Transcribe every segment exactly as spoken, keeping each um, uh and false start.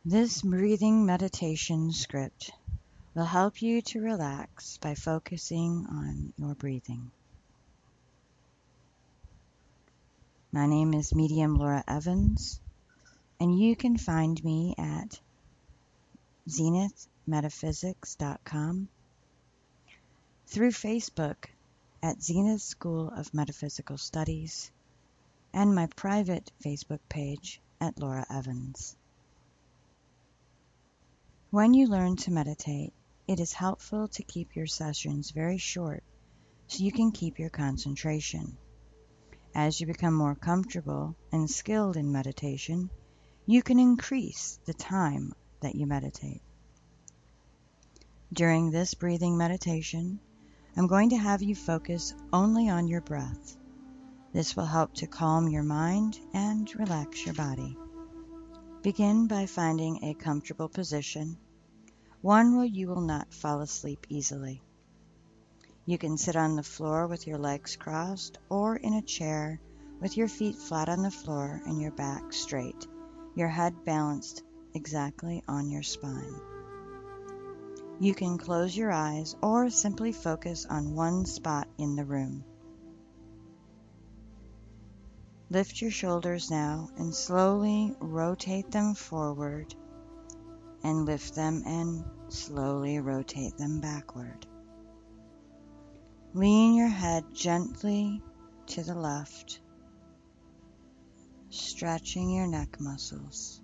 This breathing meditation script will help you to relax by focusing on your breathing. My name is Medium Laura Evans, and you can find me at zenith metaphysics dot com, through Facebook at Zenith School of Metaphysical Studies, and my private Facebook page at Laura Evans. When you learn to meditate, it is helpful to keep your sessions very short so you can keep your concentration. As you become more comfortable and skilled in meditation, you can increase the time that you meditate. During this breathing meditation, I'm going to have you focus only on your breath. This will help to calm your mind and relax your body. Begin by finding a comfortable position, one where you will not fall asleep easily. You can sit on the floor with your legs crossed or in a chair with your feet flat on the floor and your back straight, your head balanced exactly on your spine. You can close your eyes or simply focus on one spot in the room. Lift your shoulders now and slowly rotate them forward, and lift them and slowly rotate them backward. Lean your head gently to the left, stretching your neck muscles,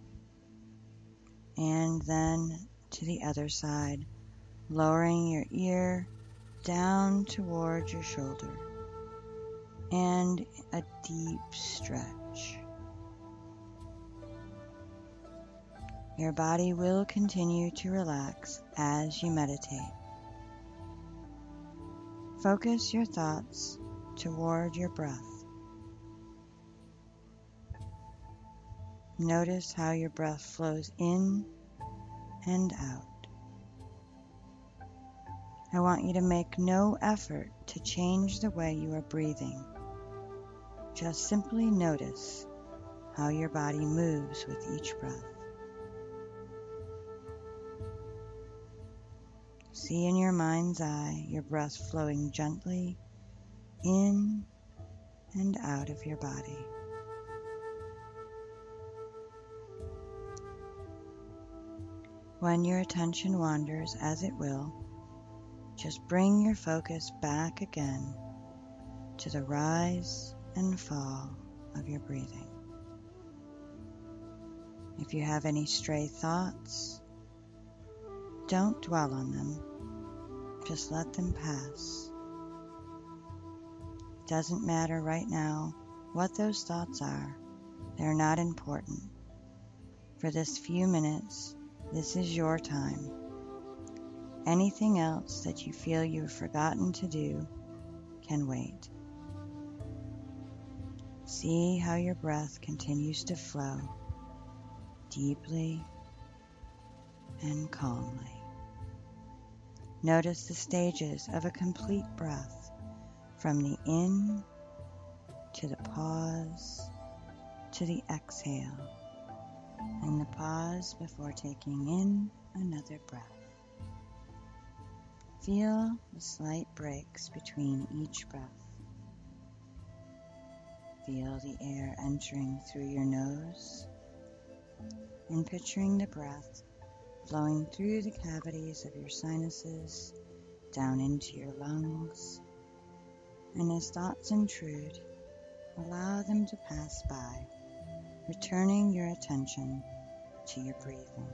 and then to the other side, lowering your ear down toward your shoulder, and a deep stretch. Your body will continue to relax as you meditate. Focus your thoughts toward your breath. Notice how your breath flows in and out. I want you to make no effort to change the way you are breathing. Just simply notice how your body moves with each breath. See in your mind's eye your breath flowing gently in and out of your body. When your attention wanders, as it will, just bring your focus back again to the rise and fall of your breathing. If you have any stray thoughts, don't dwell on them. Just let them pass. It doesn't matter right now what those thoughts are. They're not important. For this few minutes, this is your time. Anything else that you feel you've forgotten to do can wait. See how your breath continues to flow deeply and calmly. Notice the stages of a complete breath, from the in to the pause to the exhale, and the pause before taking in another breath. Feel the slight breaks between each breath. Feel the air entering through your nose, and picturing the breath flowing through the cavities of your sinuses down into your lungs. And as thoughts intrude, allow them to pass by, returning your attention to your breathing.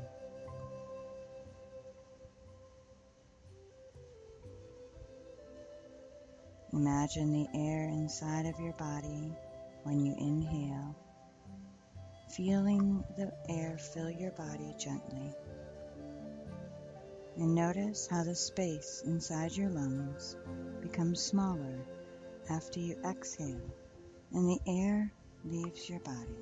Imagine the air inside of your body when you inhale, feeling the air fill your body gently. And notice how the space inside your lungs becomes smaller after you exhale and the air leaves your body.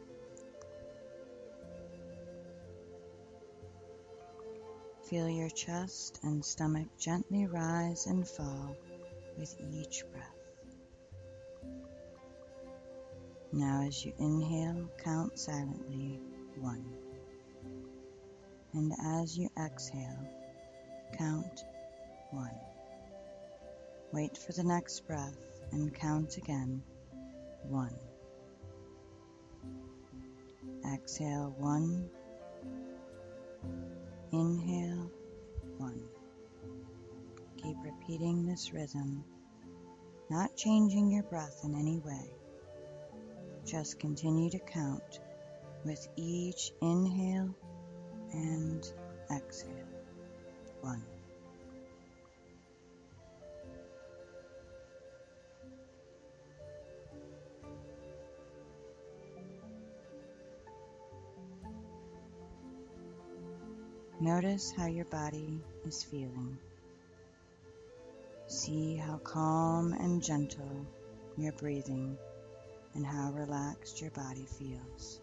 Feel your chest and stomach gently rise and fall with each breath. Now as you inhale, count silently one, And as you exhale, count one. Wait for the next breath and count again, one. Exhale, one. Inhale, one. Keep repeating this rhythm, not changing your breath in any way. Just continue to count with each inhale and exhale. One. Notice how your body is feeling. See how calm and gentle you're breathing and how relaxed your body feels.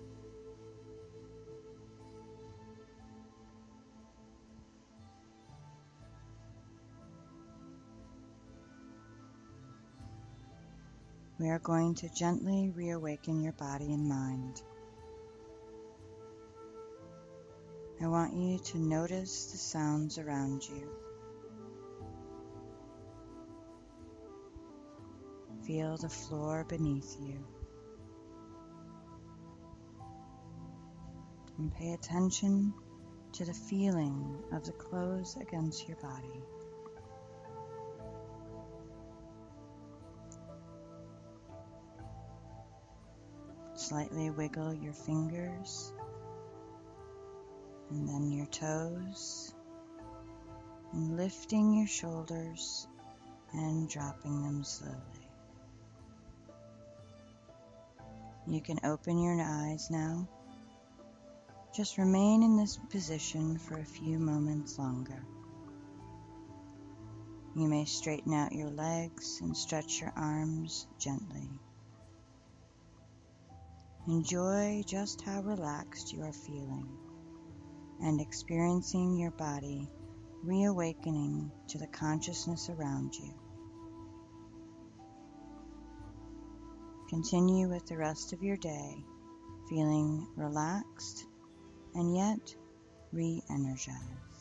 We are going to gently reawaken your body and mind. I want you to notice the sounds around you. Feel the floor beneath you. And pay attention to the feeling of the clothes against your body. Slightly wiggle your fingers and then your toes, and lifting your shoulders and dropping them slowly. You can open your eyes now. Just remain in this position for a few moments longer. You may straighten out your legs and stretch your arms gently. Enjoy just how relaxed you are feeling and experiencing your body reawakening to the consciousness around you. Continue with the rest of your day feeling relaxed and yet re-energized.